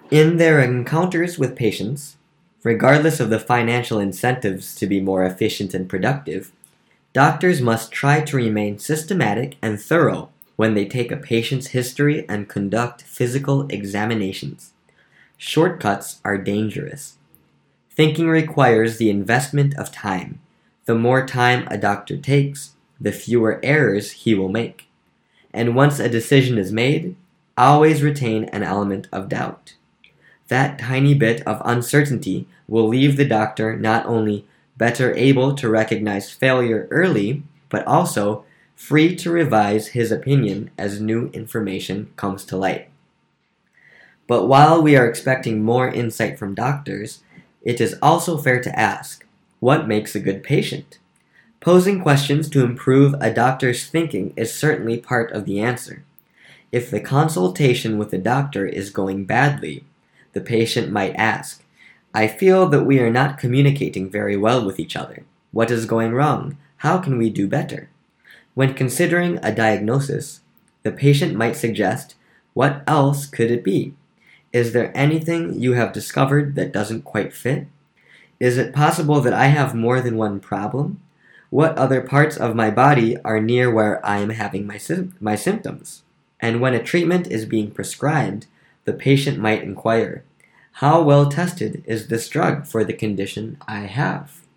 In their encounters with patients, regardless of the financial incentives to be more efficient and productive, doctors must try to remain systematic and thorough when they take a patient's history and conduct physical examinations. Shortcuts are dangerous. Thinking requires the investment of time. The more time a doctor takes, the fewer errors he will make. And once a decision is made, always retain an element of doubt. That tiny bit of uncertainty will leave the doctor not only better able to recognize failure early, but also free to revise his opinion as new information comes to light. But while we are expecting more insight from doctors, it is also fair to ask, what makes a good patient? Posing questions to improve a doctor's thinking is certainly part of the answer. If the consultation with the doctor is going badly, the patient might ask, "I feel that we are not communicating very well with each other. What is going wrong? How can we do better?" When considering a diagnosis, the patient might suggest, "What else could it be? Is there anything you have discovered that doesn't quite fit? Is it possible that I have more than one problem? What other parts of my body are near where I am having my symptoms?" And when a treatment is being prescribed, the patient might inquire, "How well tested is this drug for the condition I have?"